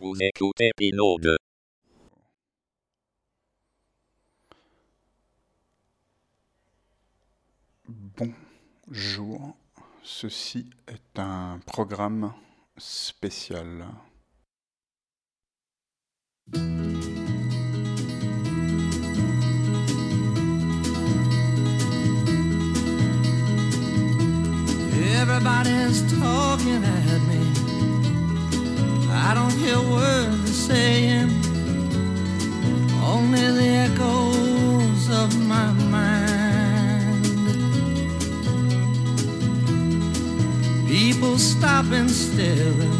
Vous écoutez Pinode. Bonjour, ceci est un programme spécial. Everybody's talking at me. I don't hear words they're saying, only the echoes of my mind. People stop and staring.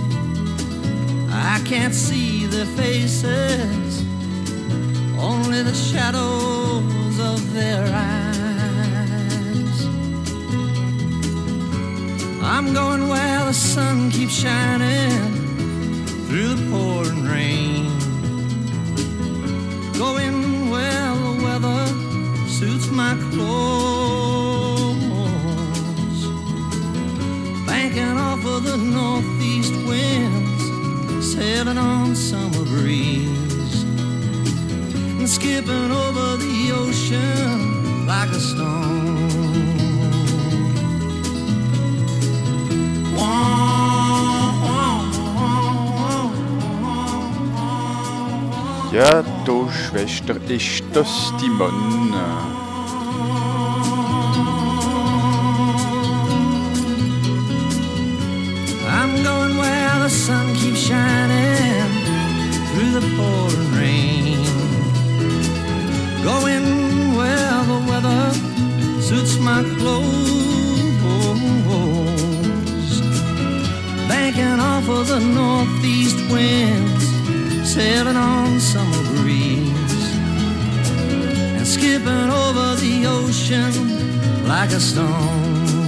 I can't see their faces, only the shadows of their eyes. I'm going where the sun keeps shining through the pouring rain, going where the weather suits my clothes, banking off of the northeast winds, sailing on summer breeze, and skipping over the ocean like a stone. Ja, du Schwester, ist das Timon? I'm going where the sun keeps shining through the pouring rain, going where the weather suits my clothes, banking off of the northeast winds, sailing on summer breeze, and skipping over the ocean like a stone.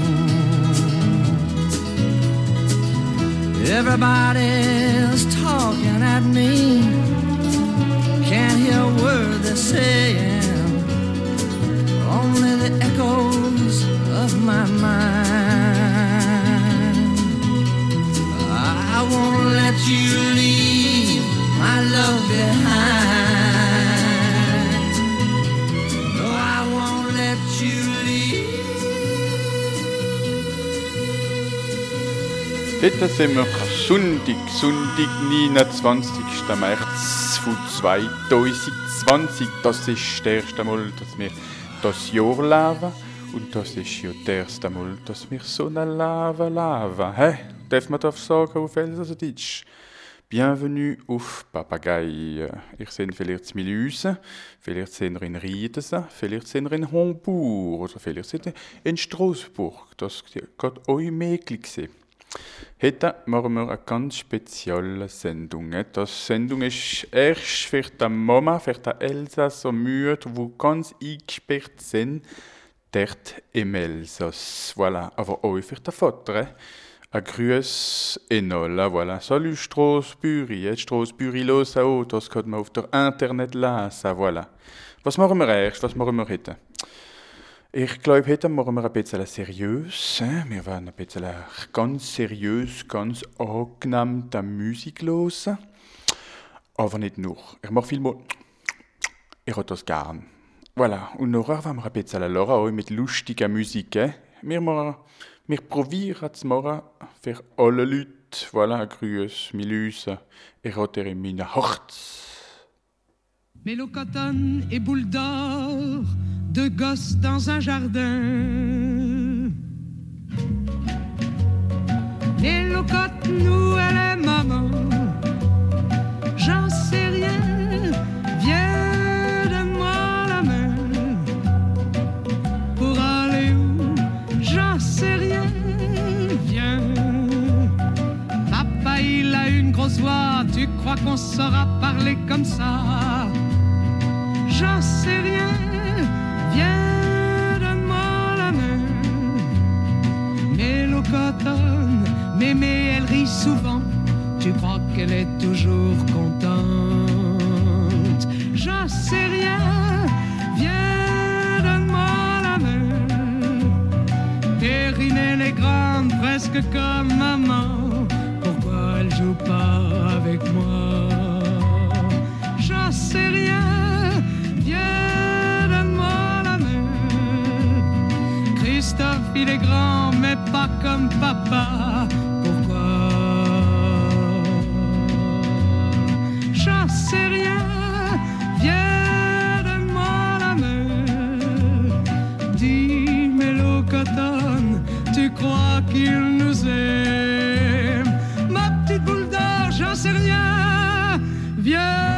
Everybody's talking at me, can't hear a word they're saying, only the echoes of my mind. I won't let you leave my love behind. No, I won't let you leave. Heute sind wir Sonntag, 29. März von 2020. Das ist das erste Mal, dass wir das Jahr leben. Und das ist ja das erste Mal, dass wir so leben. Hä? Darf man das sagen auf Elsassdeutsch? Bienvenue auf Papagei. Ihr seid vielleicht in Milüse, vielleicht seid ihr in Riedense, vielleicht seid ihr in Hombourg oder vielleicht seid ihr in Straßburg. Das geht euch möglich. Heute machen wir eine ganz spezielle Sendung. Die Sendung ist erst für den Mama, für den Elsass und Mütter, die ganz eingesperrt sind, dort im Elsass. Voilà. Aber auch für den Vater. Ein Grüß Enola, voilà. Salut Strasbourg, Strasbourg los auch, das kann man auf der Internet lesen, voilà. Was machen wir erst, was machen wir heute? Ich glaube, heute machen wir ein bisschen seriös. Wir werden ein bisschen ganz seriös, ganz angenehm die Musik hören. Aber nicht nur. Ich mache viel mehr. Ich habe das gern. Voilà. Und nachher werden wir ein bisschen hören, auch mit lustiger Musik. Wir probieren es machen für alle Leute. Voilà, ein Grüß, Milüse. Ich habe dir in meinem Herz. Mélocotone et boule d'or, deux gosses dans un jardin. Mélocote, nous, elle est maman. J'en sais rien, viens donne-moi la main. Pour aller où, j'en sais rien, viens. Papa, il a une grosse voix, tu crois qu'on saura parler comme ça? J'en sais rien, viens, donne-moi la main. Mélocotone, mémé, elle rit souvent. Tu crois qu'elle est toujours contente? J'en sais rien, viens, donne-moi la main. Perrine, elle est grande, presque comme maman. Pourquoi elle joue pas avec moi. J'en sais rien, viens donne-moi la main. Christophe il est grand mais pas comme papa. Pourquoi? J'en sais rien, viens donne-moi la main. Dis Mélo Cotonne, tu crois qu'il nous aime? Ma petite boule d'or, j'en sais rien, viens,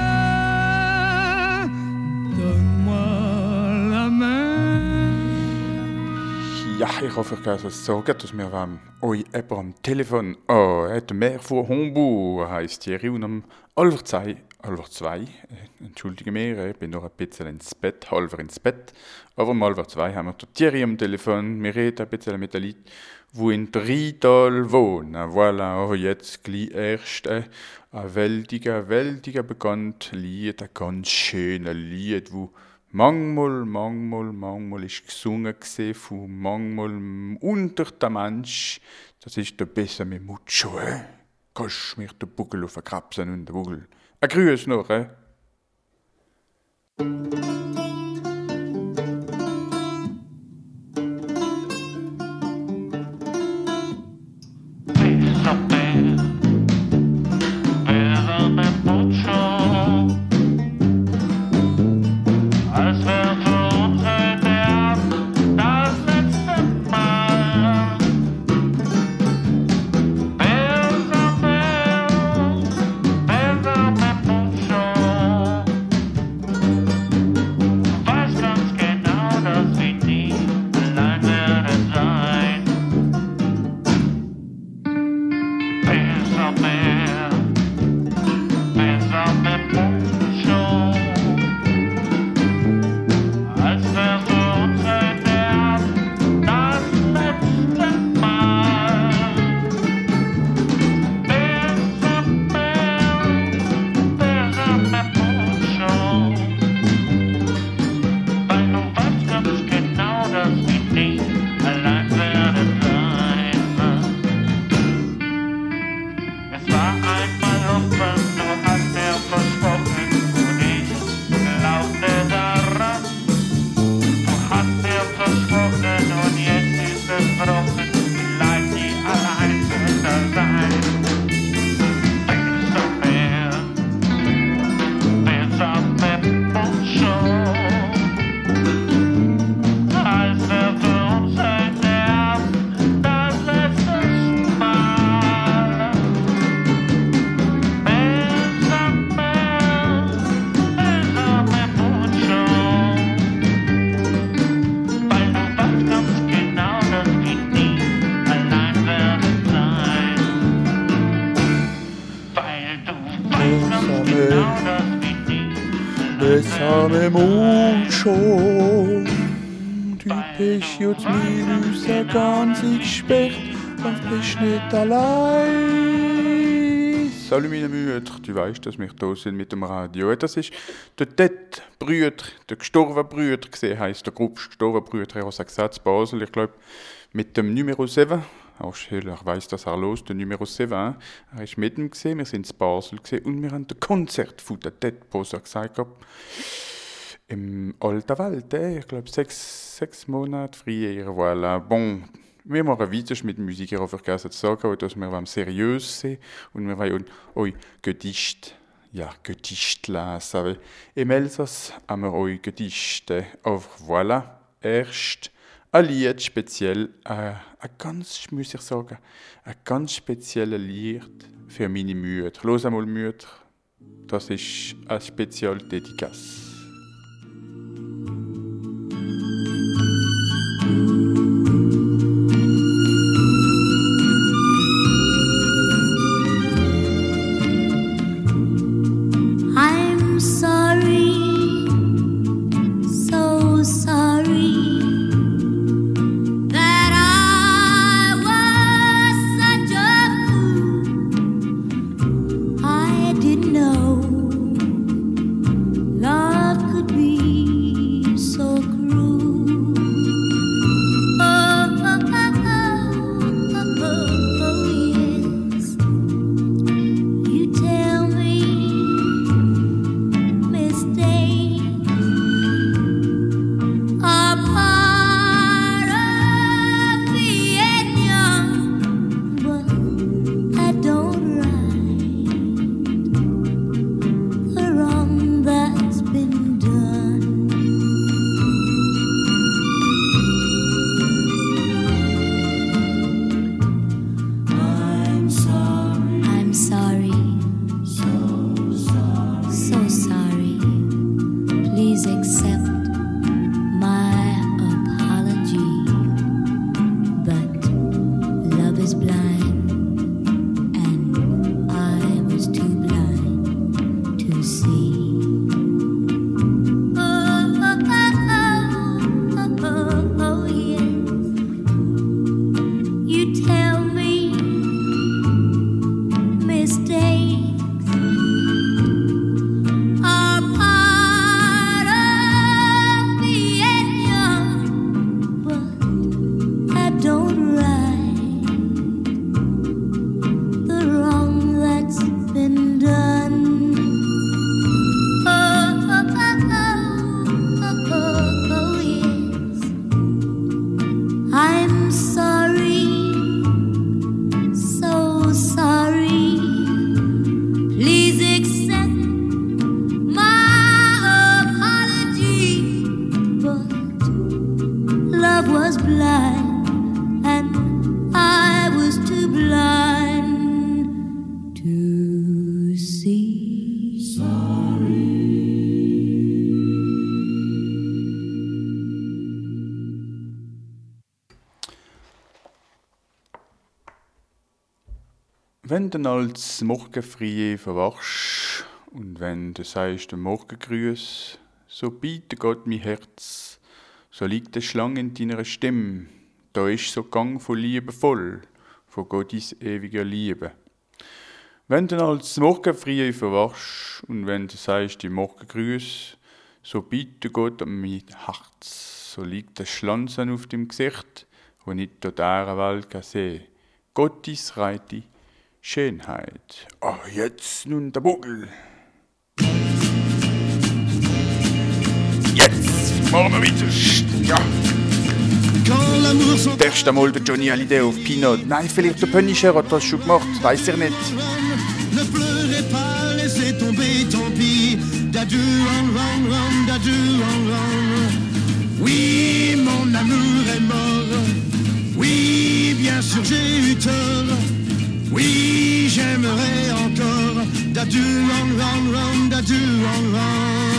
donne-moi la main. Ja, ich hoffe, ich kann es sagen, dass wir euch jemand am Telefon hat mehr von Homburg, heisst Thierry, und am halber zwei, entschuldige mir, ich bin noch ein bisschen halber ins Bett, aber um halber zwei haben wir den Thierry am Telefon, wir reden ein bisschen mit den Leuten, die in Riedal wohnen. Voilà, aber jetzt gleich erst ein weltiger bekannt Lied, ein ganz schönes Lied, wo manchmal ist gesungen von manchmal unter der Mensch. Das ist der Besame Mucho, Kannst mir den Buckel auf den Krapsen und den Buckel. Ein Grüß noch, Besame Mucho, du bist jetzt mir ganz gesperrt, das bist nicht allein. Salut meine Mütter, du weißt, dass wir hier sind mit dem Radio. Das ist der Brüder, der gestorvene Brüder gesehen, heisst der Gruppe gestorvene Brüder, er hat gesagt, Basel, ich glaube, mit dem Numero 7. Auch schön, ich weiss, dass er los, der Numero 7. Er war mit ihm, wir sind in Basel und wir haben ein Konzert von der Tedposer gesagt, im alten Wald, ich glaube 6 Monate früher, voilà. Bon, wir machen weiter mit Musik, ich habe vergessen zu sagen, dass wir seriös sind und wir wollen euch Gedichte lesen, weil im Elsass haben wir euch Gedichte, aber voilà, erst ein Lied speziell, ein ganz spezielles Lied für meine Mütter. Los einmal Mütter, das ist ein Spezial-Dedicace. I'm sorry, so sorry. Love Wenn du als Morgenfrüh verwachst und wenn du sagst den Morgengrüß, so biete Gott mein Herz, so liegt eine Schlange in deiner Stimme, da ist so Gang von Liebe voll, von Gottes ewiger Liebe. Wenn du als Morgenfrüh verwachst und wenn du sagst die Morgengrüß, so biete Gott an mein Herz, so liegt der Schlanzen auf dem Gesicht, wo ich in dieser Welt sehe. Gottes reite Schönheit. Ah, jetzt nun der Buckel. Jetzt machen wir weiter. Ja. Das erste Mal der Johnny Hallyday auf Pinot. Nein, vielleicht der Punisher hat das schon gemacht, weiß er nicht. Ne pleurez pas, laissez tomber, tant pis. D'adieu, run, run, d'adieu, run. Oui, mon amour est mort. Oui, bien sûr, j'ai eu tort. Oui, j'aimerais encore. D'adieu, run, d'adieu, run.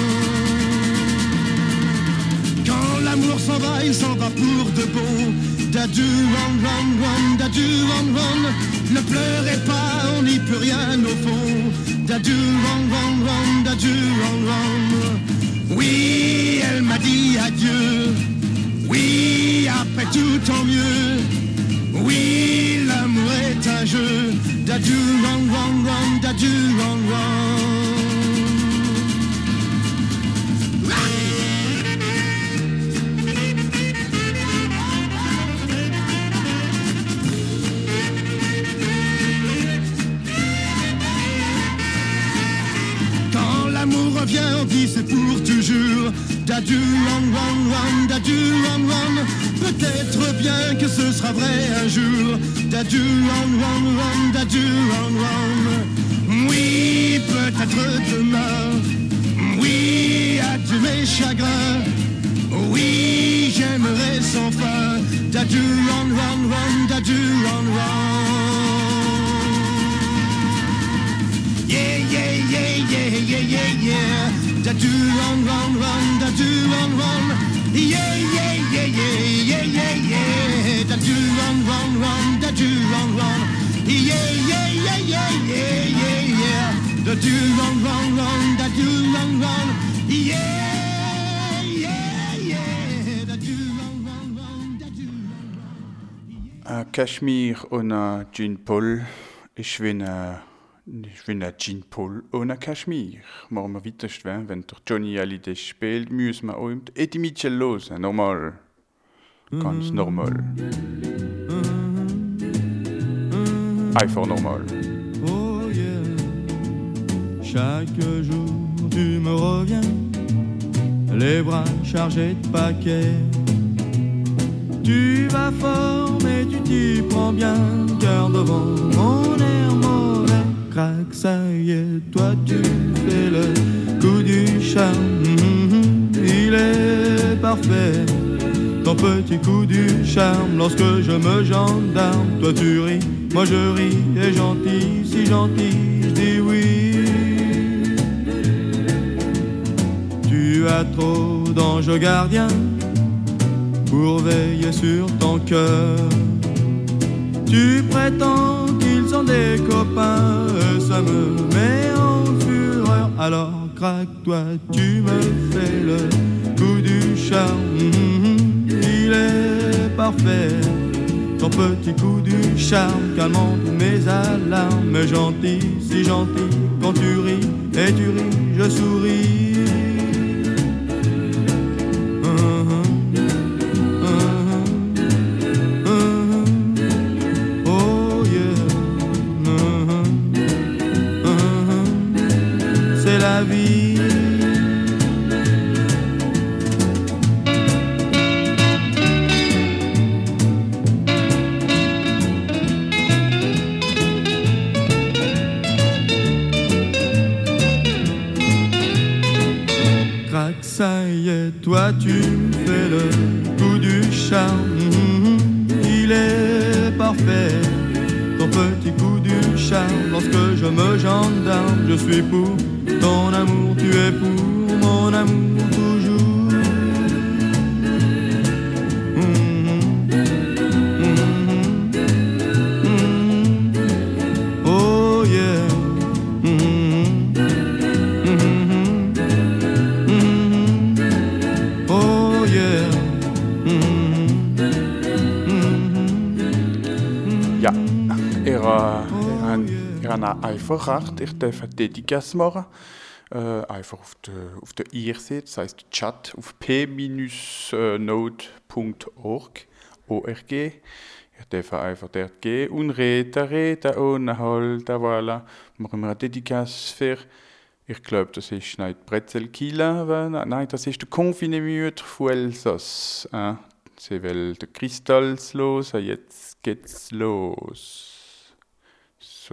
Quand l'amour s'en va, il s'en va pour de bon. D'adieu, run, d'adieu, run. Ne pleurez pas, on n'y peut rien au fond. D'adieu, run, d'adieu, run. Oui, elle m'a dit adieu. Oui, après tout tant mieux. Oui, l'amour est un jeu. D'adieu, run, d'adieu, run. L'amour revient, on dit c'est pour toujours. D'adieu, run, d'adieu, run. Peut-être bien que ce sera vrai un jour. D'adieu, run, d'adieu, run. Oui, peut-être demain. Oui, adieu mes chagrins. Oui, j'aimerais sans fin. D'adieu, run, d'adieu, run. Yeah, yeah, yeah, yeah, yeah, yeah, yeah. D'adieu, run, d'adieu, run. Yeah, yeah, yeah, yeah, yeah, yeah, yeah. D'adieu, run, d'adieu, run. Yeah, yeah, yeah, yeah, yeah, yeah, yeah. D'adieu, run, d'adieu, run. Yeah, yeah, yeah. D'adieu, run, d'adieu, run. Kashmir ohne Jean Paul. Ich bin ein Jean Paul ohne Kashmir. Machen wir weiter, wenn der Johnny Hallyday spielt, müssen wir auch Eddie Mitchell hören. Normal. Ganz normal. Einfach normal. Oh yeah. Chaque jour tu me reviens, les bras chargés de paquets. Tu vas fort mais tu t'y prends bien, cœur devant mon air mauvais. Crac, ça y est, toi tu fais le coup du charme. Il est parfait, ton petit coup du charme. Lorsque je me gendarme, toi tu ris, moi je ris. Et gentil, si gentil, je dis oui. Tu as trop d'anges gardiens pour veiller sur ton cœur. Tu prétends qu'ils sont des copains, ça me met en fureur. Alors craque-toi, tu me fais le coup du charme. Il est parfait, ton petit coup du charme, calmant tous mes alarmes. Mais gentil, si gentil, quand tu ris, et tu ris, je souris. Ça y est, toi tu me fais le coup du charme. Il est parfait, ton petit coup du charme. Lorsque je me gendarme, je suis pour ton amour. Tu es pour mon amour toujours. Ja, habe einfach recht. Ich darf eine Dedicace machen. Einfach auf der IRC, das heisst Chat auf p-node.org. Ich darf einfach dort gehen und reden ohne Halt, voilà. Machen wir eine Dedicace für, ich glaube, das ist nicht Brezelkila, nein, das ist der Confinemüter von Elsass. Sie will den Kristalls los, jetzt geht's los. So.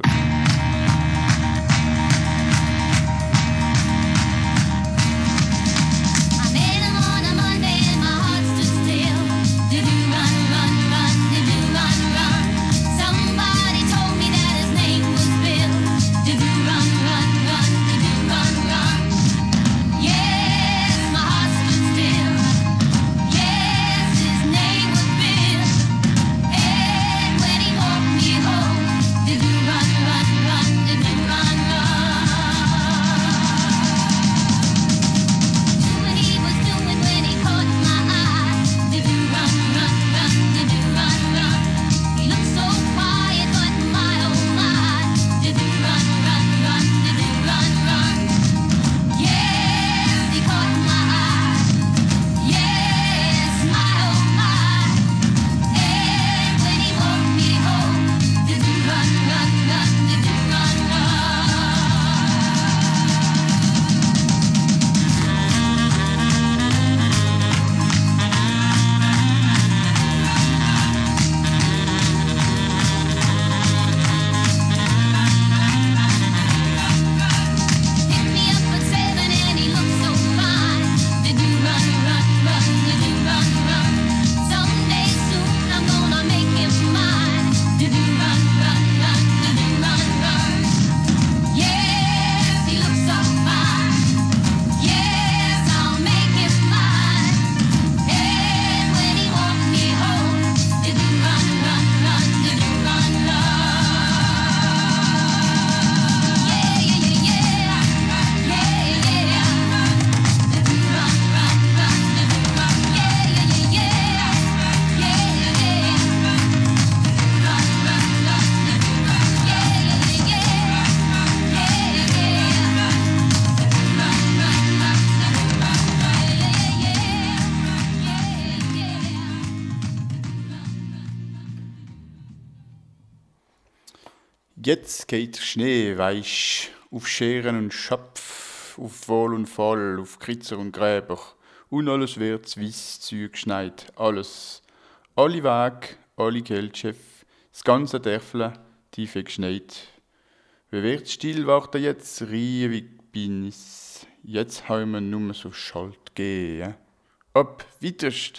Jetzt geht Schnee weich auf Scheren und Schopf, auf Wohl und Fall, auf Kritzer und Gräber. Und alles wird weiss Zeug geschneit, alles. Alle Wege, alle Geldchef, das ganze Dörfle, tief geschneit. Wie wird's still warten jetzt, riewig bin ich's. Jetzt haben wir nur so Schalt gehen. Ab, weiterst.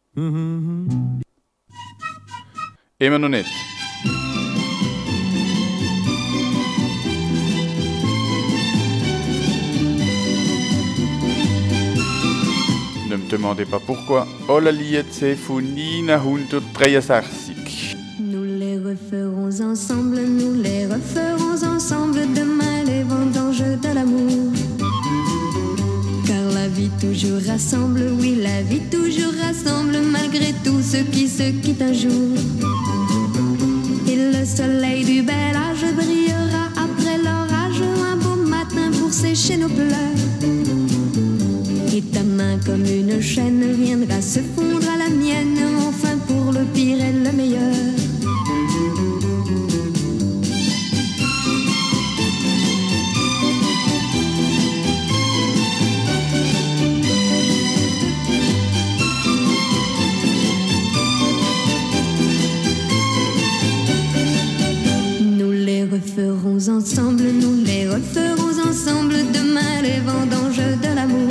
Immer noch nicht. Ne me demandez pas pourquoi. Oh la liette, c'est von 1963. Nous les referons ensemble, nous les referons ensemble. Demain les vendanges de l'amour. Car la vie toujours rassemble, oui la vie toujours rassemble. Malgré tout ce qui se quitte un jour. Et le soleil du bel âge brillera après l'orage. Un beau matin pour sécher nos pleurs. Et ta main comme une chaîne viendra se fondre à la mienne. Enfin pour le pire et le meilleur. Nous les referons ensemble, nous les referons ensemble. Demain les vendanges de l'amour.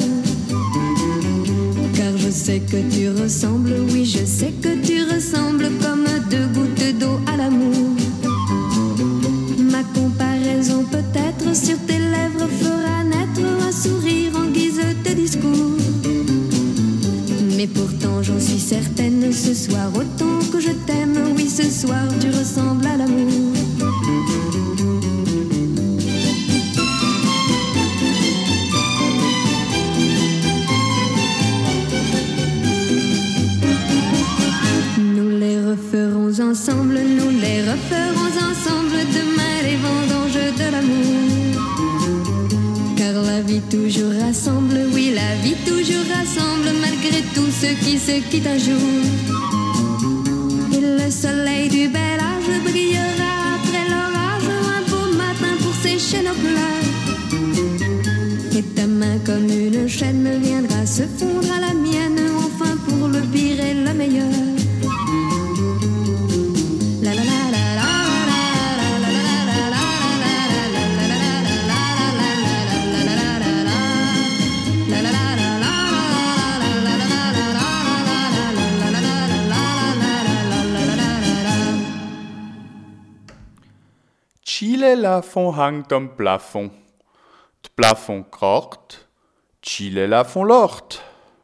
Je sais que tu ressembles, oui je sais que tu ressembles comme deux gouttes d'eau à l'amour. Ma comparaison peut-être sur tes lèvres fera naître un sourire en guise de discours. Mais pourtant j'en suis certaine, ce soir autant que je t'aime, oui ce soir tu ressembles à l'amour. Referons referons ensemble, nous les referons ensemble demain les vendanges de l'amour. Car la vie toujours rassemble, oui la vie toujours rassemble, malgré tous ceux qui se quittent un jour. Et le soleil du bel âge brillera après l'orage, un beau matin pour sécher nos pleurs. Et ta main comme une chaîne viendra se fondre à la mienne, enfin pour le pire et le meilleur. La la la la la. Chile Lafond hangt am Plafond. D Plafond kracht, Chile Lafond lort.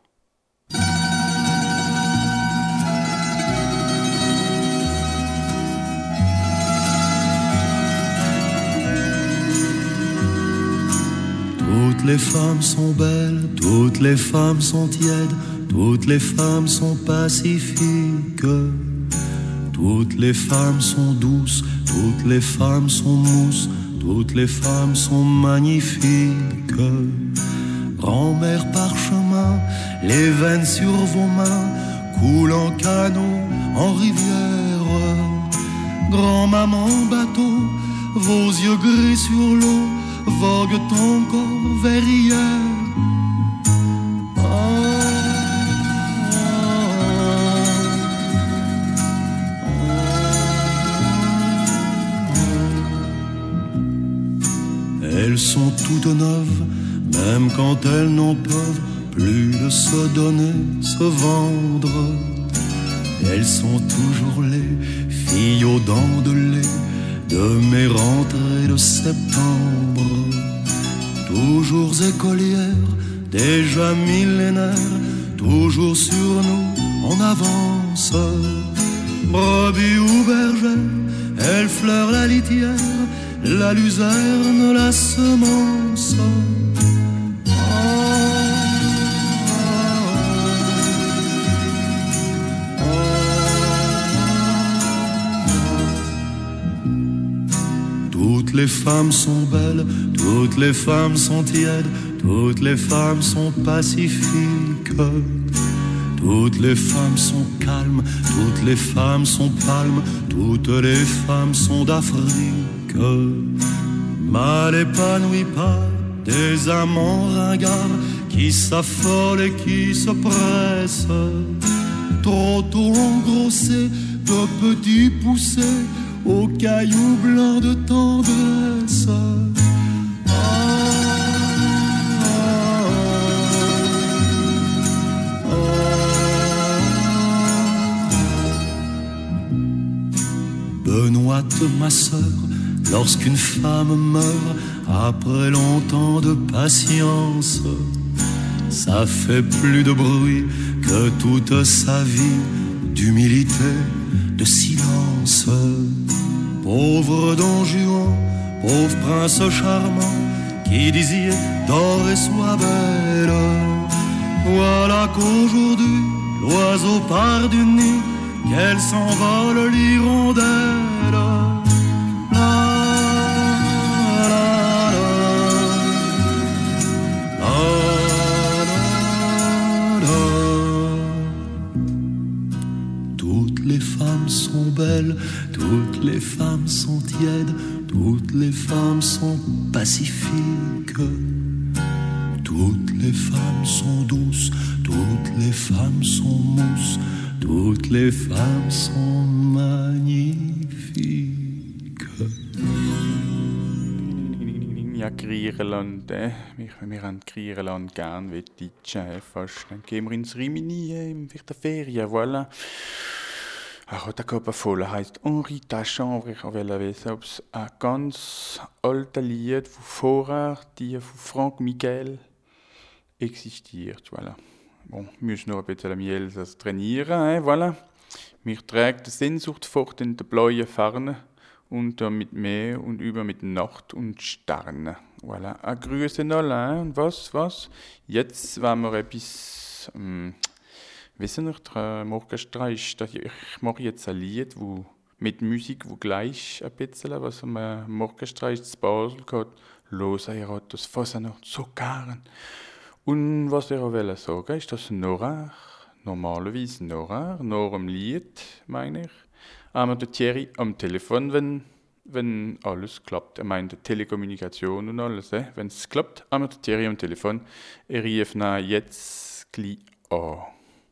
Toutes les femmes sont belles, toutes les femmes sont tièdes, toutes les femmes sont pacifiques. Toutes les femmes sont douces, toutes les femmes sont mousses, toutes les femmes sont magnifiques. Grand-mère parchemin, les veines sur vos mains coulent en canot, en rivière. Grand-maman bateau, vos yeux gris sur l'eau voguent encore vers hier. Elles sont toutes neuves, même quand elles n'en peuvent plus de se donner, se vendre. Elles sont toujours les filles aux dents de lait de mes rentrées de septembre. Toujours écolières, déjà millénaires, toujours sur nous en avance. Brebis ou bergère, elles fleurent la litière, la luzerne, la semence. Toutes les femmes sont belles, toutes les femmes sont tièdes, toutes les femmes sont pacifiques. Toutes les femmes sont calmes, toutes les femmes sont palmes, toutes les femmes sont d'Afrique. Mal épanoui pas des amants ringards qui s'affolent et qui se pressent. Trop tôt engrossés de petits poussés aux cailloux blancs de tendresse. Benoîte, ma sœur, lorsqu'une femme meurt après longtemps de patience, ça fait plus de bruit que toute sa vie d'humilité, de silence. Pauvre Don Juan, pauvre prince charmant, qui disait dors et sois belle. Voilà qu'aujourd'hui l'oiseau part du nid, qu'elle s'envole l'hirondelle. Toutes les femmes sont belles, toutes les femmes sont tièdes, toutes les femmes sont pacifiques. Toutes les femmes sont douces, toutes les femmes sont mousses, toutes les femmes sont magnifiques. Ja, Griechenland, wir haben Griechenland gern, wie die Deutschen fast. Dann gehen wir ins Rimini für die Ferien, voilà. Ach, der Körper voll heisst Henri Tachambre. Ich wollte wissen, ob es ein ganz altes Lied von vorher, die von Franck Miguel, existiert. Voilà. Bon, wir müssen noch ein bisschen am Elsass trainieren, voilà. Mich trägt die Sehnsucht fort in der blauen Ferne, unter mit Meer und über mit Nacht und Sterne. Voilà. Grüße noch, und was? Jetzt wollen wir etwas Wissen ihr, Morgenstreich, ich mache jetzt ein Lied, wo mit Musik, wo gleich ein bisschen, was am Morgenstreich zu Basel geht, los, ihr hat das Fasnacht so gern. Und was ich auch sagen ist das ein Horaire, normalerweise ein Horaire, nach dem Lied, meine ich. Aber der Thierry am Telefon, wenn alles klappt. Ich meine, die Telekommunikation und alles, wenn es klappt, aber der Thierry am Telefon, er rief jetzt gleich an.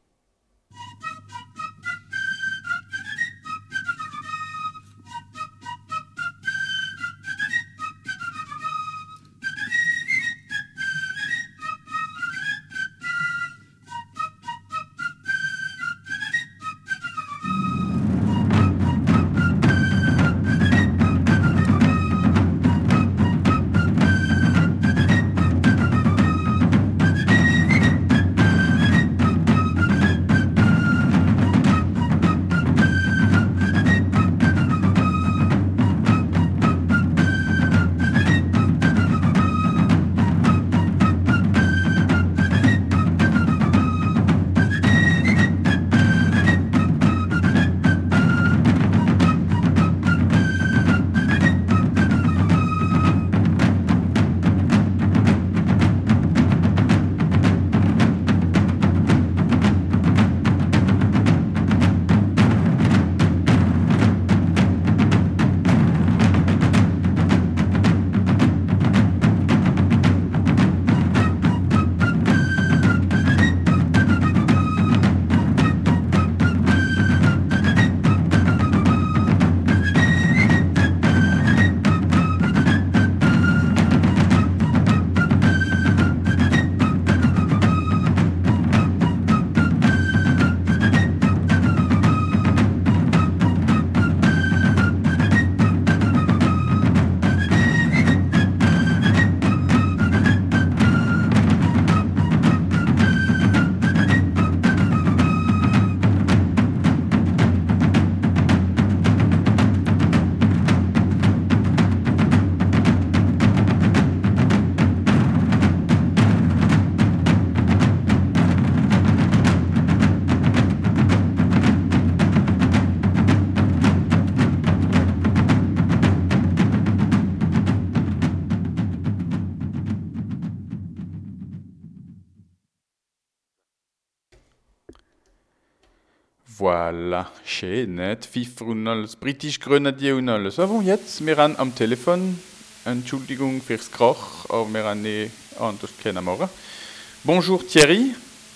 Voilà, schön, ne? Die Pfeifer und alles, britisch Grenadier und alles. Aber jetzt, wir haben am Telefon, Entschuldigung fürs Krach, aber wir haben nicht anders machen. Bonjour Thierry.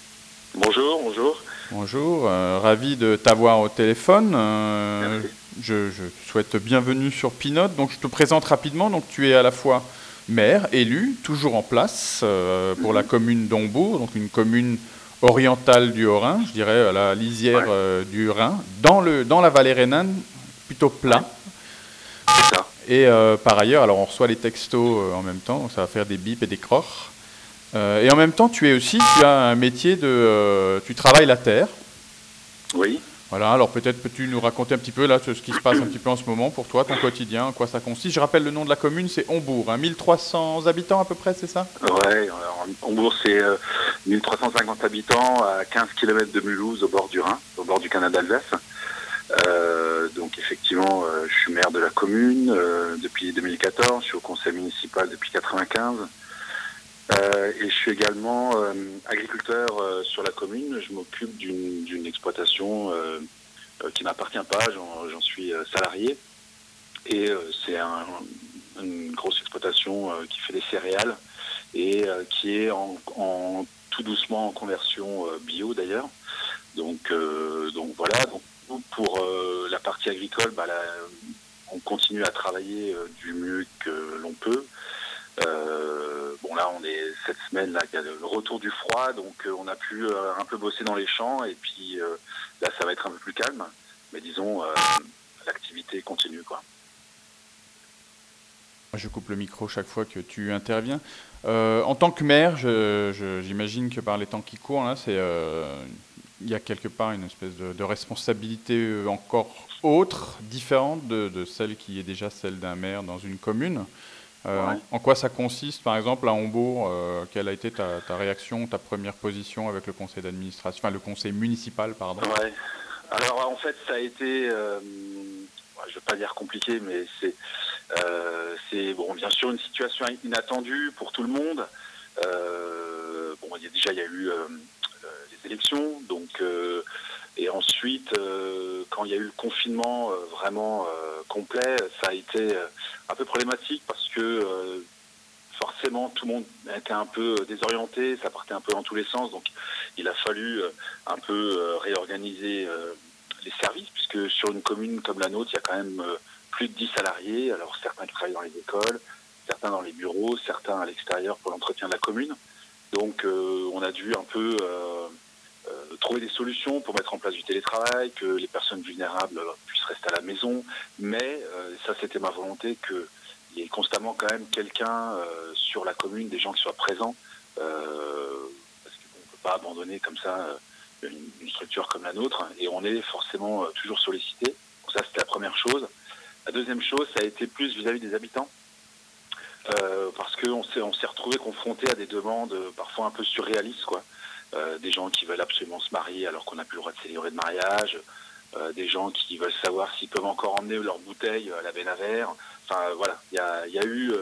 Bonjour, bonjour. Bonjour, ravi de t'avoir au téléphone. Je souhaite bienvenue sur Pinote. Donc je te présente rapidement. Donc tu es à la fois maire, élu, toujours en place pour la commune d'Hombourg, donc une commune orientale du Haut-Rhin, je dirais à la lisière du Rhin, dans la vallée rhénane, plutôt plat. C'est ça. Et par ailleurs, alors on reçoit les textos en même temps, ça va faire des bips et des croches. Et en même temps, tu as un métier tu travailles la terre. Oui. Voilà, alors peut-être peux-tu nous raconter un petit peu là ce qui se passe un petit peu en ce moment pour toi, ton quotidien, en quoi ça consiste. Je rappelle le nom de la commune, c'est Hombourg, 1300 habitants à peu près, c'est ça? Ouais, Hombourg c'est 1350 habitants à 15 km de Mulhouse au bord du Rhin, au bord du canal d'Alsace. Donc effectivement, je suis maire de la commune depuis 2014, je suis au conseil municipal depuis 1995. Et je suis également agriculteur sur la commune. Je m'occupe d'une exploitation qui ne m'appartient pas, j'en suis salarié. Et c'est une grosse exploitation qui fait des céréales et qui est en tout doucement en conversion bio d'ailleurs. Donc voilà, donc, pour la partie agricole, on continue à travailler du mieux que l'on peut. Bon là on est cette semaine là, il y a le retour du froid, donc on a pu un peu bosser dans les champs et puis là ça va être un peu plus calme, mais disons l'activité continue quoi. Je coupe le micro chaque fois que tu interviens. En tant que maire, j'imagine que par les temps qui courent là, il y a quelque part une espèce de responsabilité encore autre, différente de celle qui est déjà celle d'un maire dans une commune. Ouais. En quoi ça consiste, par exemple, à Hombourg? Quelle a été ta réaction, ta première position avec le conseil d'administration, enfin le conseil municipal, pardon? Ouais. Alors en fait, ça a été, je veux pas dire compliqué, mais c'est bon, bien sûr une situation inattendue pour tout le monde. Bon, il y a eu les élections, donc et ensuite, quand il y a eu le confinement vraiment complet, ça a été un peu problématique parce que forcément tout le monde était un peu désorienté, ça partait un peu dans tous les sens, donc il a fallu un peu réorganiser les services, puisque sur une commune comme la nôtre, il y a quand même plus de 10 salariés, alors certains qui travaillent dans les écoles, certains dans les bureaux, certains à l'extérieur pour l'entretien de la commune. Donc on a dû un peu trouver des solutions pour mettre en place du télétravail, que les personnes vulnérables puissent rester à la maison, mais ça c'était ma volonté, qu'il y ait constamment quand même quelqu'un sur la commune, des gens qui soient présents, parce qu'on ne peut pas abandonner comme ça une structure comme la nôtre, et on est forcément toujours sollicité. Donc ça c'était la première chose. La deuxième chose, ça a été plus vis-à-vis des habitants, parce qu'on s'est retrouvé confronté à des demandes parfois un peu surréalistes, quoi. Des gens qui veulent absolument se marier alors qu'on n'a plus le droit de célébrer de mariage, des gens qui veulent savoir s'ils peuvent encore emmener leur bouteille à la Benavère. Enfin voilà, il y a eu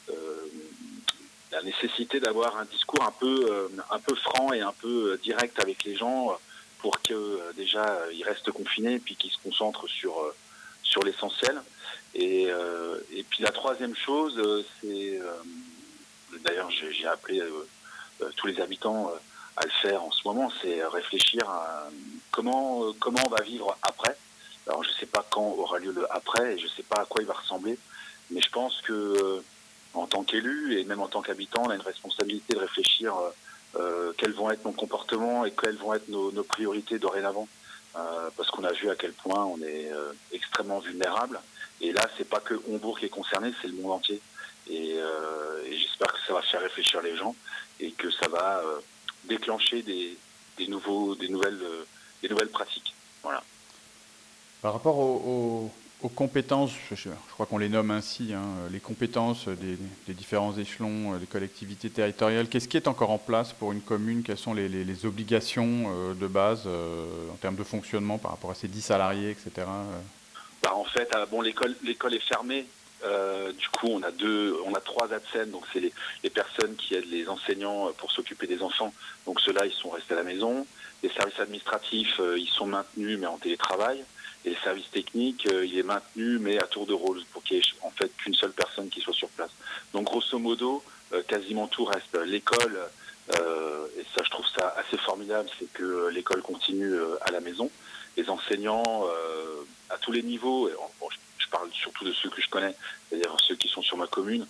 la nécessité d'avoir un discours un peu franc et un peu direct avec les gens pour que déjà ils restent confinés et puis qu'ils se concentrent sur l'essentiel. Et puis la troisième chose, c'est d'ailleurs j'ai appelé tous les habitants à le faire en ce moment, c'est réfléchir à comment on va vivre après. Alors je ne sais pas quand aura lieu le après et je ne sais pas à quoi il va ressembler, mais je pense que en tant qu'élu et même en tant qu'habitant, on a une responsabilité de réfléchir quels vont être nos comportements et quelles vont être nos priorités dorénavant, parce qu'on a vu à quel point on est extrêmement vulnérable. Et là, c'est pas que Hombourg qui est concerné, c'est le monde entier. Et j'espère que ça va faire réfléchir les gens et que ça va déclencher des nouvelles pratiques. Voilà. Par rapport aux compétences, je crois qu'on les nomme ainsi, hein, les compétences des différents échelons des collectivités territoriales, qu'est-ce qui est encore en place pour une commune? Quelles sont les obligations de base en termes de fonctionnement par rapport à ces 10 salariés, etc. En fait, bon, l'école est fermée. Du coup, on a 3 ATSEN, donc c'est les personnes qui aident les enseignants pour s'occuper des enfants. Donc ceux-là, ils sont restés à la maison. Les services administratifs, ils sont maintenus, mais en télétravail. Et le service technique, il est maintenu, mais à tour de rôle, pour qu'il y ait en fait qu'une seule personne qui soit sur place. Donc grosso modo, quasiment tout reste. L'école, et ça, je trouve ça assez formidable, c'est que l'école continue à la maison. Les enseignants, à tous les niveaux, bon, je parle surtout de ceux que je connais, c'est-à-dire ceux qui sont sur ma commune,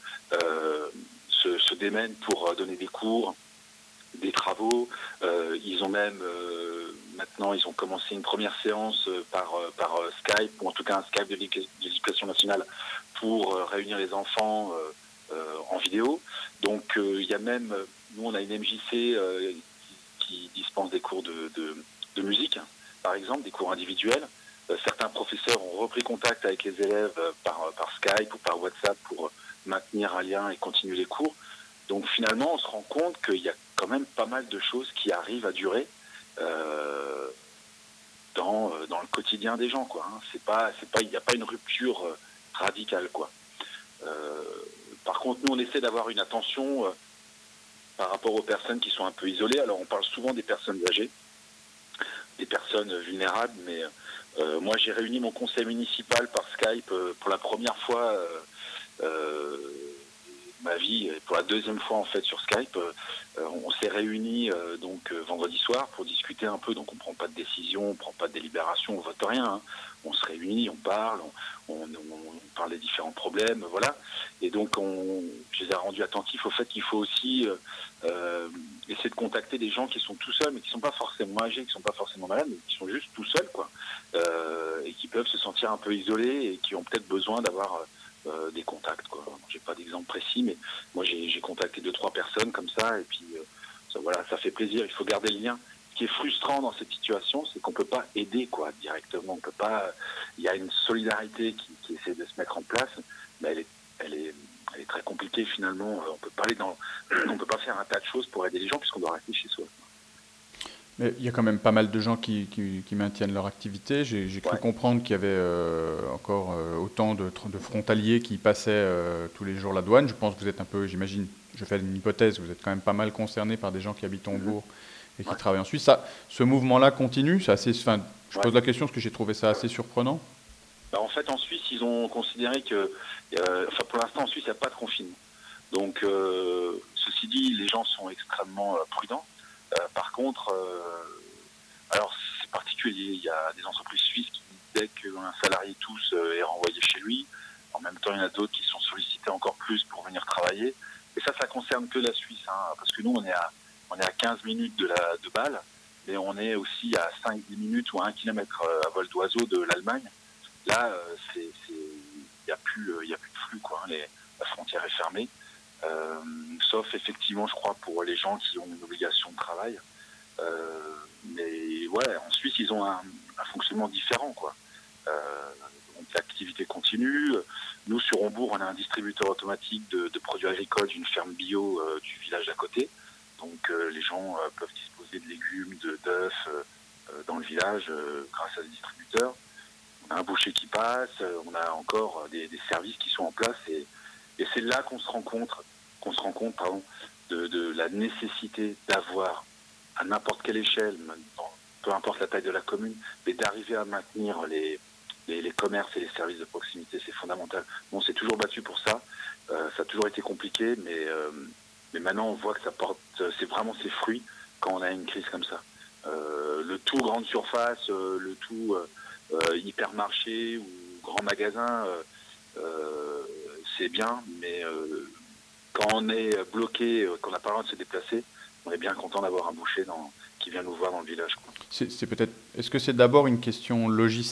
se démènent pour donner des cours, des travaux. Ils ont même maintenant, ils ont commencé une première séance par Skype, ou en tout cas un Skype de l'éducation nationale pour réunir les enfants en vidéo. Donc il y a même, nous on a une MJC qui dispense des cours de musique, par exemple, des cours individuels. Certains professeurs ont repris contact avec les élèves par Skype ou par WhatsApp pour maintenir un lien et continuer les cours. Donc finalement, on se rend compte qu'il y a quand même pas mal de choses qui arrivent à durer dans le quotidien des gens, quoi. Hein. Il n'y a pas une rupture radicale, quoi. Par contre, nous, on essaie d'avoir une attention par rapport aux personnes qui sont un peu isolées. Alors, on parle souvent des personnes âgées, des personnes vulnérables, mais moi, j'ai réuni mon conseil municipal par Skype pour la première fois ma vie, pour la deuxième fois en fait sur Skype. On s'est réunis donc vendredi soir pour discuter un peu. Donc on prend pas de décision, on prend pas de délibération, on vote rien. Hein. On se réunit, on parle, on parle des différents problèmes, voilà. Et donc je les ai rendus attentifs au fait qu'il faut aussi essayer de contacter des gens qui sont tout seuls, mais qui sont pas forcément âgés, qui sont pas forcément malades, mais qui sont juste tout seuls, quoi, et qui peuvent se sentir un peu isolés et qui ont peut-être besoin d'avoir des contacts, quoi. J'ai pas d'exemple précis, mais moi j'ai contacté 2-3 personnes comme ça, et puis voilà, ça fait plaisir. Il faut garder le lien. Ce qui est frustrant dans cette situation, c'est qu'on peut pas aider, quoi, directement. On peut pas. Il y a une solidarité qui essaie de se mettre en place, mais elle est elle est très compliquée finalement. On peut pas faire un tas de choses pour aider les gens puisqu'on doit rester chez soi. Mais il y a quand même pas mal de gens qui maintiennent leur activité. J'ai cru comprendre qu'il y avait encore autant de frontaliers qui passaient tous les jours la douane. Je pense que vous êtes un peu, j'imagine, je fais une hypothèse, vous êtes quand même pas mal concerné par des gens qui habitent en bourg et qui travaillent en Suisse. Ce mouvement-là continue. Je pose la question parce que j'ai trouvé ça assez surprenant. En fait, en Suisse, ils ont considéré que, pour l'instant, en Suisse, il n'y a pas de confinement. Donc, ceci dit, les gens sont extrêmement prudents. Par contre, alors c'est particulier, il y a des entreprises suisses qui, dès qu'un salarié tous est renvoyé chez lui, en même temps il y en a d'autres qui sont sollicités encore plus pour venir travailler. Et ça concerne que la Suisse, parce que nous on est à 15 minutes de Bâle, mais on est aussi à 5-10 minutes ou à 1 kilomètre à vol d'oiseau de l'Allemagne. Là, il n'y a plus de flux, quoi. La frontière est fermée. Sauf effectivement, je crois, pour les gens qui ont une obligation de travail. Mais ouais, en Suisse, ils ont un fonctionnement différent, quoi. Donc l'activité continue. Nous, sur Hombourg, on a un distributeur automatique de produits agricoles d'une ferme bio du village d'à côté. Donc les gens peuvent disposer de légumes, d'œufs dans le village grâce à des distributeurs. On a un boucher qui passe, on a encore des services qui sont en place et c'est là qu'on se rend compte de la nécessité d'avoir à n'importe quelle échelle, peu importe la taille de la commune, mais d'arriver à maintenir les commerces et les services de proximité, c'est fondamental. On s'est toujours battu pour ça, ça a toujours été compliqué, mais maintenant on voit que ça porte vraiment ses fruits quand on a une crise comme ça. Le tout grande surface, le tout hypermarché ou grand magasin, c'est bien, mais quand on est bloqué, qu'on n'a pas le droit de se déplacer, on est bien content d'avoir un boucher qui vient nous voir dans le village, quoi. Est-ce que c'est d'abord une question logistique ?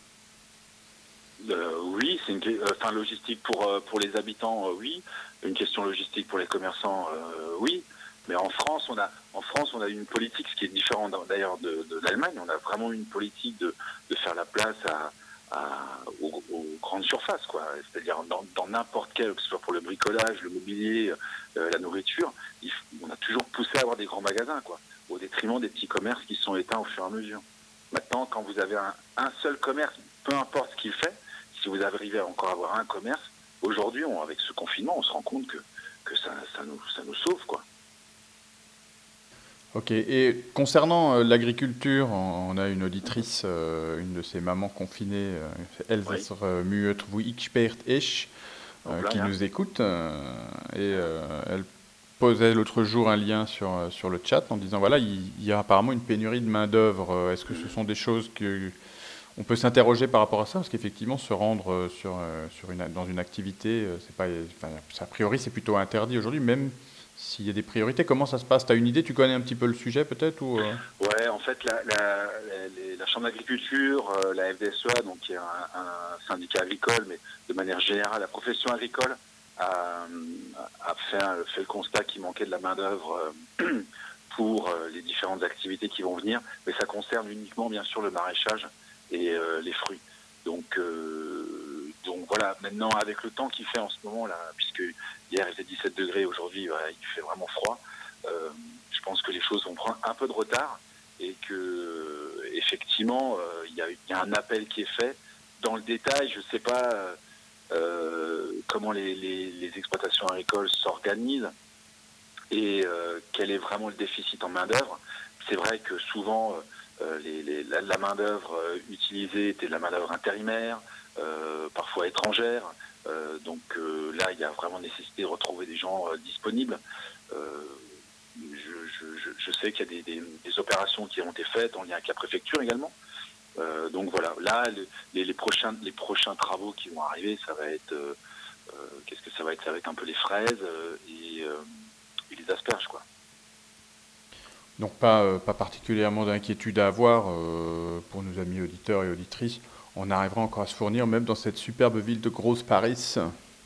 Oui, c'est logistique pour les habitants, oui. Une question logistique pour les commerçants, oui. Mais en France, on a une politique, ce qui est différent d'ailleurs de l'Allemagne. On a vraiment une politique de faire la place aux grandes surfaces, quoi. C'est-à-dire dans n'importe quel, que ce soit pour le bricolage, le mobilier, la nourriture, on a toujours poussé à avoir des grands magasins, quoi, au détriment des petits commerces qui sont éteints au fur et à mesure. Maintenant, quand vous avez un seul commerce, peu importe ce qu'il fait, si vous arrivez à encore avoir un commerce, aujourd'hui, avec ce confinement, on se rend compte que ça nous sauve, quoi. Ok, et concernant l'agriculture, on a une auditrice, une de ces mamans confinées, Elsässer Mühet, wo ich spert ich, qui nous écoute, et elle posait l'autre jour un lien sur le chat en disant, voilà, il y a apparemment une pénurie de main-d'œuvre. Est-ce que ce sont des choses on peut s'interroger par rapport à ça, parce qu'effectivement, se rendre dans une activité, a priori, c'est plutôt interdit aujourd'hui, même s'il y a des priorités. Comment ça se passe ? Tu as une idée ? Tu connais un petit peu le sujet, peut-être ou Ouais, en fait, la Chambre d'agriculture, la FDSEA, donc qui est un syndicat agricole, mais de manière générale, la profession agricole a fait le constat qu'il manquait de la main-d'œuvre pour les différentes activités qui vont venir, mais ça concerne uniquement, bien sûr, le maraîchage et les fruits. Donc voilà, maintenant avec le temps qu'il fait en ce moment là, puisque hier il faisait 17 degrés, aujourd'hui il fait vraiment froid, je pense que les choses vont prendre un peu de retard et que effectivement il y a un appel qui est fait. Dans le détail, je ne sais pas comment les exploitations agricoles s'organisent et quel est vraiment le déficit en main-d'œuvre. C'est vrai que souvent la main-d'œuvre utilisée était de la main-d'œuvre intérimaire, parfois étrangère. Donc là, il y a vraiment nécessité de retrouver des gens disponibles. Je sais qu'il y a des opérations qui ont été faites en lien avec la préfecture également. Donc voilà, là, les prochains travaux qui vont arriver, ça va être... qu'est-ce que ça va être ? Ça va être un peu les fraises et les asperges, quoi. Donc pas particulièrement d'inquiétude à avoir pour nos amis auditeurs et auditrices. On arrivera encore à se fournir, même dans cette superbe ville de Grosse Paris.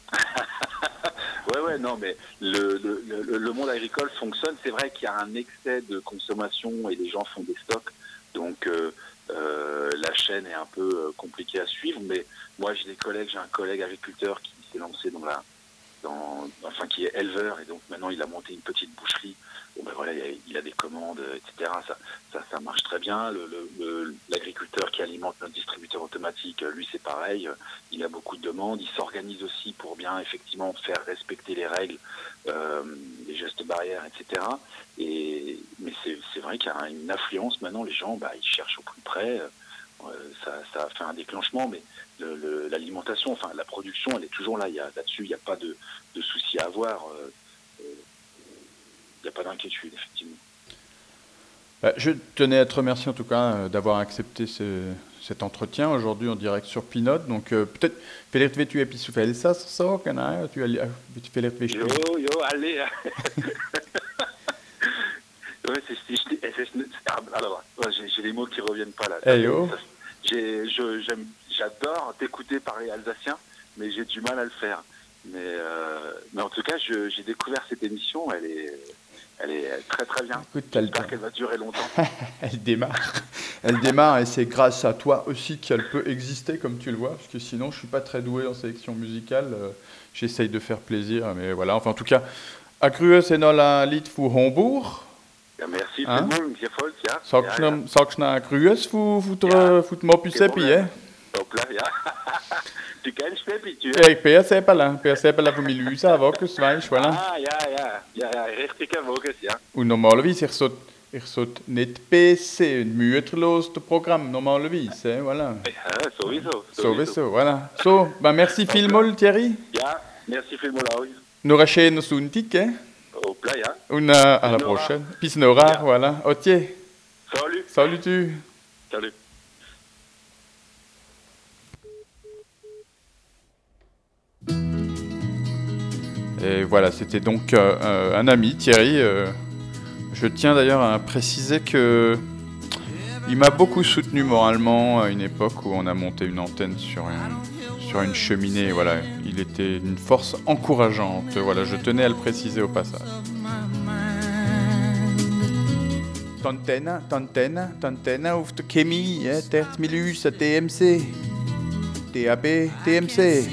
Ouais, non, mais le monde agricole fonctionne. C'est vrai qu'il y a un excès de consommation et les gens font des stocks. Donc la chaîne est un peu compliquée à suivre. Mais moi, j'ai un collègue agriculteur qui s'est lancé dans qui est éleveur, et donc maintenant il a monté une petite boucherie. Bon, ben voilà, il a des commandes, etc. Ça marche très bien. L'agriculteur qui alimente notre distributeur automatique, lui c'est pareil. Il a beaucoup de demandes. Il s'organise aussi pour bien effectivement faire respecter les règles, les gestes barrières, etc. Mais c'est vrai qu'il y a une affluence maintenant. Les gens, ils cherchent au plus près. Ça a fait un déclenchement, mais l'alimentation, enfin la production, elle est toujours là. Là-dessus, il n'y a pas de souci à avoir. Il n'y a pas d'inquiétude, effectivement. Je tenais à te remercier en tout cas d'avoir accepté cet entretien aujourd'hui en direct sur Pinot. Donc peut-être, vielleicht wird du etwas auf Elsass sagen, hein? Vielleicht wirst du... Jo, allez. Alors, j'ai les mots qui reviennent pas là. Hey, yo. J'adore t'écouter parler alsacien, mais j'ai du mal à le faire. Mais en tout cas, j'ai découvert cette émission. Elle est très très bien. Écoute, j'espère qu'elle va durer longtemps. Elle démarre et c'est grâce à toi aussi qu'elle peut exister comme tu le vois, parce que sinon je suis pas très doué en sélection musicale. J'essaye de faire plaisir, mais voilà. Enfin en tout cas, a grüß in aller Lied für Homburg. Ja, merci vielmals, sehr voll, ja. Sagst du noch grüß für Mopuseppi, ja? Hoppla, ja. Du kennst Peppi, tu Ja, ich bin Seppala von mir Lüse, Wokus, weißt du, voilà. Ja, richtig, Wokus, ja. Und normalerweise, ich sollte nicht PC und mühelos das Programm, normalerweise, voilà. Ja, sowieso, voilà. So, merci vielmals, Thierry. Ja, merci vielmals auch. Noch einen schönen Sonntag, eh? Hoppla, ja. Und à la prochaine. Bis Nora, ja. Voilà. Ok. Salut tu. Salut. Et voilà, c'était donc un ami, Thierry. Je tiens d'ailleurs à préciser que il m'a beaucoup soutenu moralement à une époque où on a monté une antenne sur une cheminée. Voilà, il était une force encourageante. Voilà, je tenais à le préciser au passage. Tantenne auf der Chemie, 30 Milus à TMC. DAB, TMC.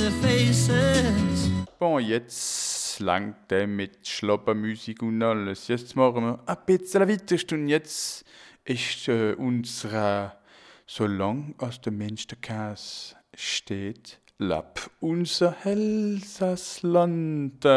Bon, jetzt langt mit Schlappermusik und alles. Jetzt machen wir ein bisschen weiter und jetzt ist unsere, solange aus dem Menschenkäse steht, Lapp, unser Elsassland.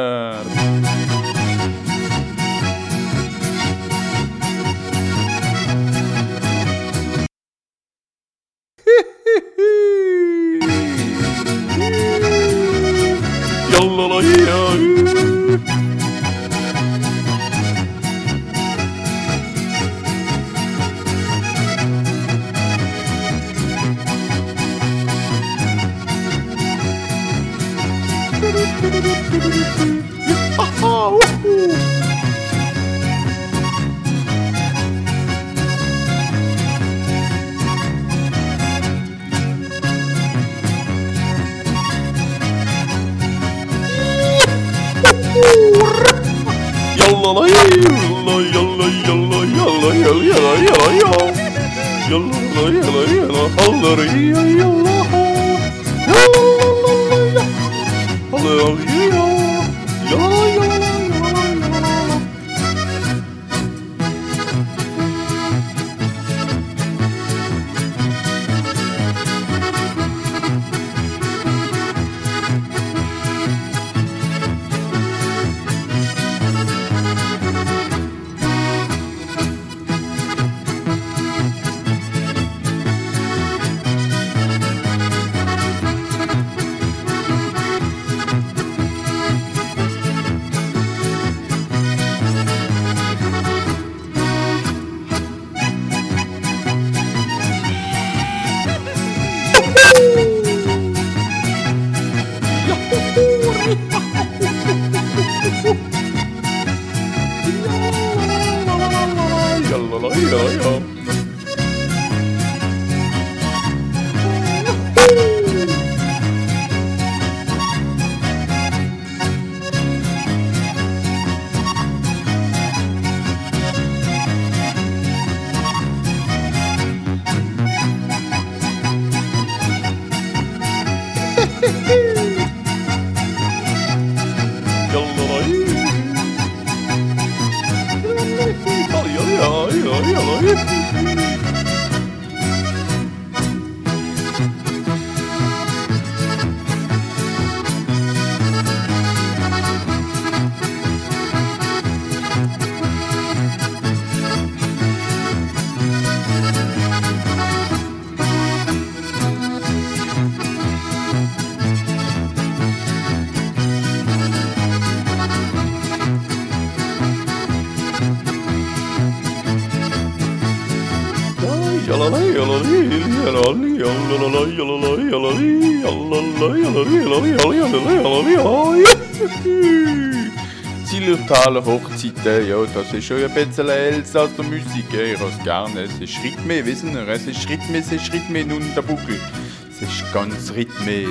Zillertaler Hochzeiten, ja, das ist schon ein bisschen Elsasser Musik, ich has gerne. Es ist Rhythme, wissen Sie, es ist Rhythme nun der Buckel. Es ist ganz Rhythme.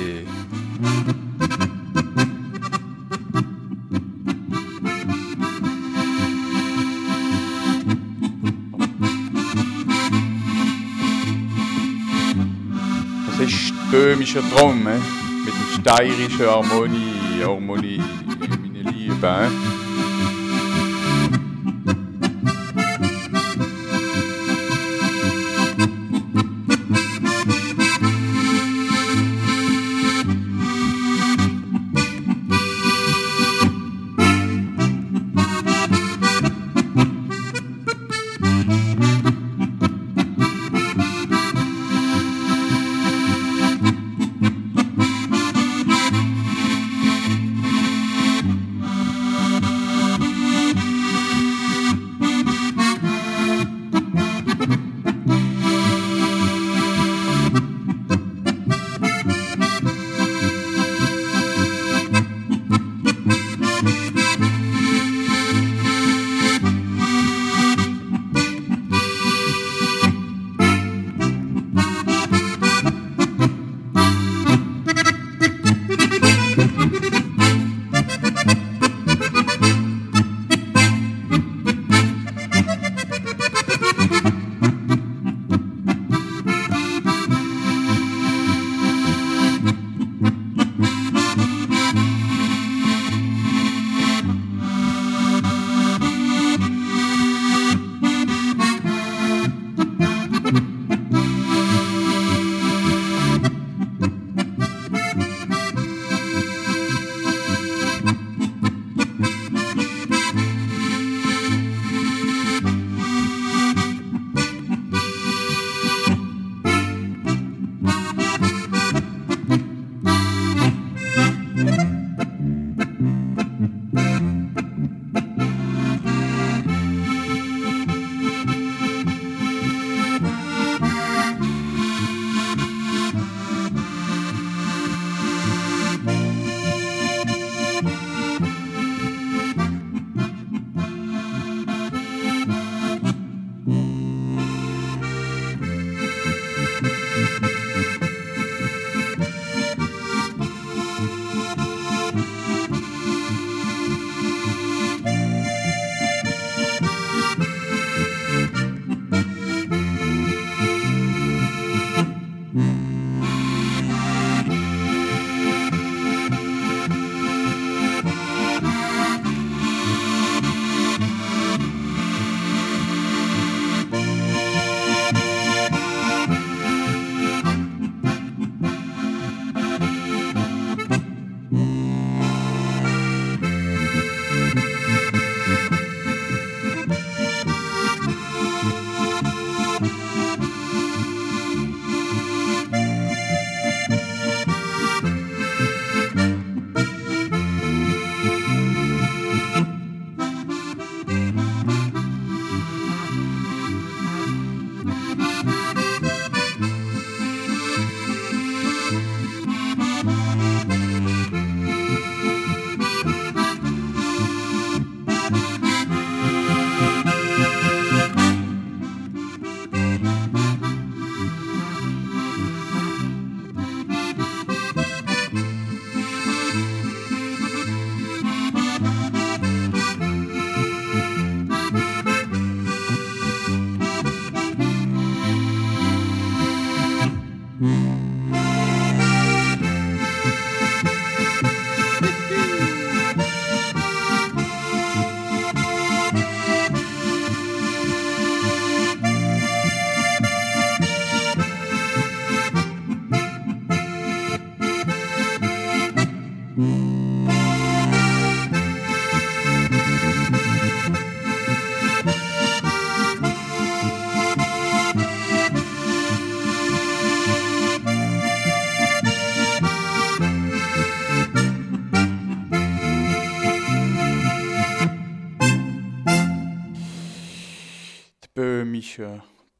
Das ist böhmischer Drum, mit dem steirischen Harmonie, meine Liebe.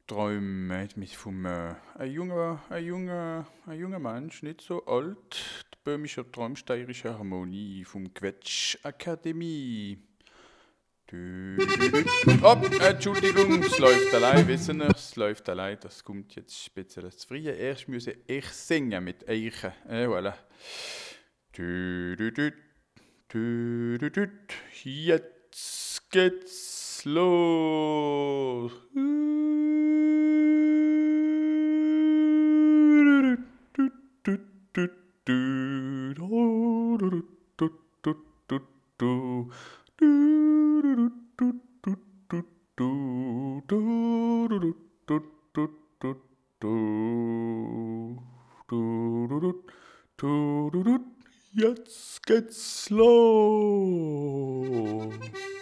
träume mich vom ein junger Mensch, nicht so alt, die böhmische Traumsteirische Harmonie vom Quetsch Akademie. Entschuldigung, es läuft allein, wissen wir, es läuft allein, das kommt jetzt speziell zu früh. Erst müsse ich singen mit Eichen, voilà. Jetzt geht's los. Jetzt geht's los.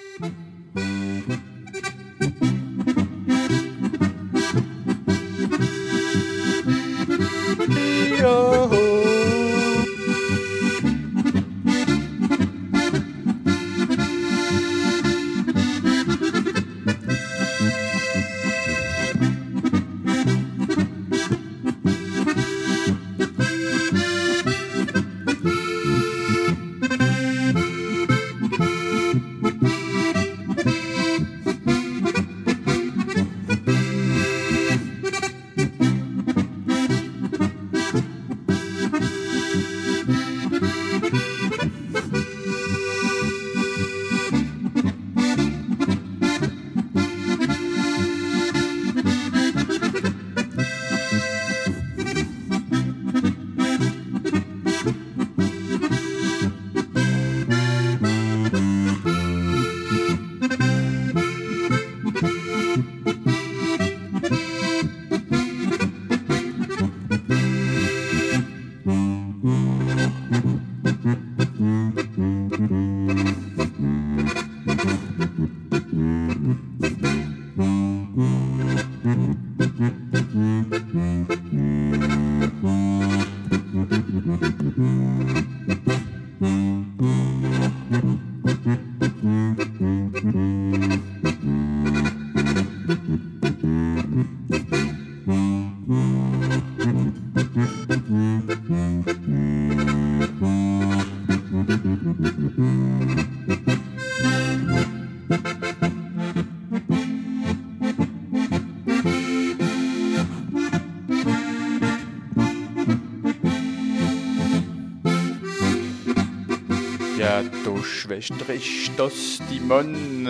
Ja, du Schwester, ist das die Mann,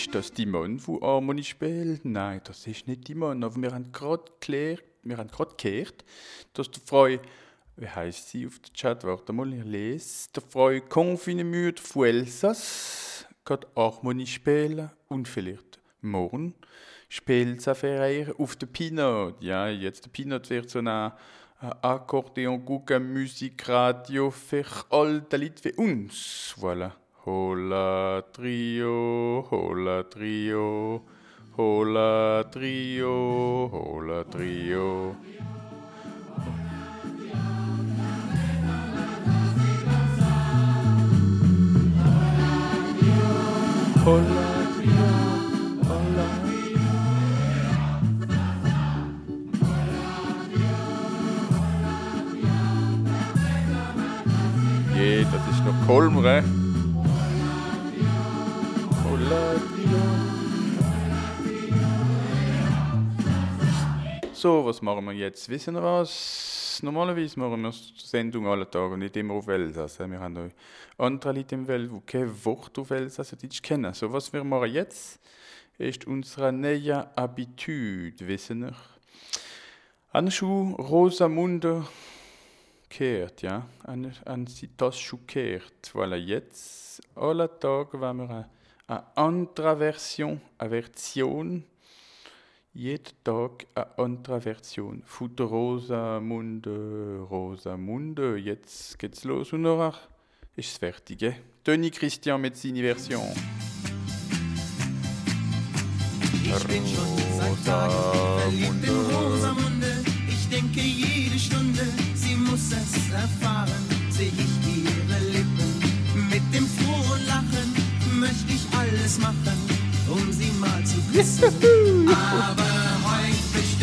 wo Harmonie spielt? Nein, das ist nicht die Mann, aber wir haben gerade gehört, dass die Frau, wie heisst sie auf der Chat, warte mal, ich lese, die Frau Confinemüde von Elsass kann Harmonie spielen und vielleicht morgen spielt sie für ihr auf der Pinot. Ja, jetzt der Pinot wird so eine Akkordeon, gucken, Musikradio für alte Leute wie uns. Voilà. Hola Trio, hola Trio, hola Trio, hola Trio. Hola Trio, hola. Je, das ist noch Kolmre. So, was machen wir jetzt? Wissen wir was? Normalerweise machen wir Sendung alle Tage und nicht immer auf Elsass. Wir haben auch andere Leute im Welt, die kein Wort auf Elsass kennen. So, was wir machen jetzt, ist unsere neue Habitude, wissen wir. An Schuh Rosamunde kehrt, ja, an sie das schon kehrt. Voilà, jetzt, alle Tage, wenn wir eine andere Version, jeden Tag eine andere Version von der Rosamunde. Jetzt geht's los und nachher ist es fertig. Tony Christian mit seiner Version. Ich bin schon seit Tagen verliebt in Rosamunde. Ich denke jede Stunde, sie muss es erfahren. Sehe ich ihre Lippen mit dem frohen Lachen, möchte ich alles machen, um sie mal zu küssen. Aber heute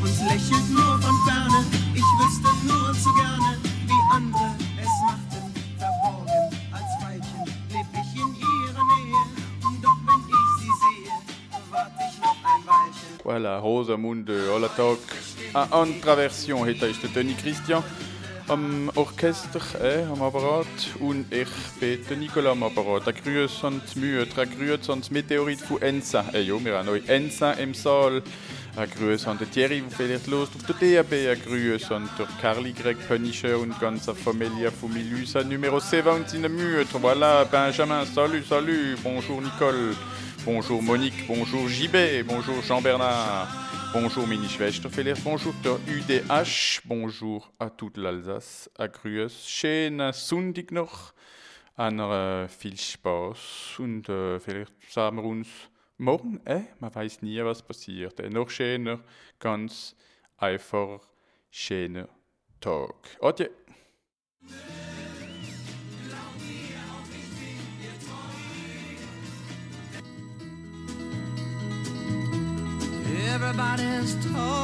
und lächelt nur von ferne. Ich wüsste nur zu gerne, wie andere es machten. Verborgen als Veilchen leb ich in ihrer Nähe. Doch wenn ich sie sehe, wart ich noch ein Weilchen. Voilà, Rosamunde, alla Tag. Eine andere Version hätte ich den Tony Christian am Orchester, am Apparat. Und ich bin der Nicola am Apparat. Der Grüß an die Mühe, der Grüß an das Meteorit von Ensa. Ja, wir haben noch Ensa im Saal. Ein Grüß an den Thierry, der vielleicht Lust auf der DAB. Ein Grüß an den Carly Greg Pönischer und die ganze Familie von Milusa Numero 7 und seine Mütter. Voilà, Benjamin, salut, salut. Bonjour Nicole, bonjour Monique, bonjour JB, bonjour Jean-Bernard. Bonjour meine Schwester, vielleicht bonjour der UDH, bonjour à toute l'Alsace, à Grüß, schönen Sonntag noch, viel Spaß und vielleicht sehen wir uns morgen, man weiß nie, was passiert, noch schöner, ganz einfach schöner Tag. Adieu. Everybody's talking.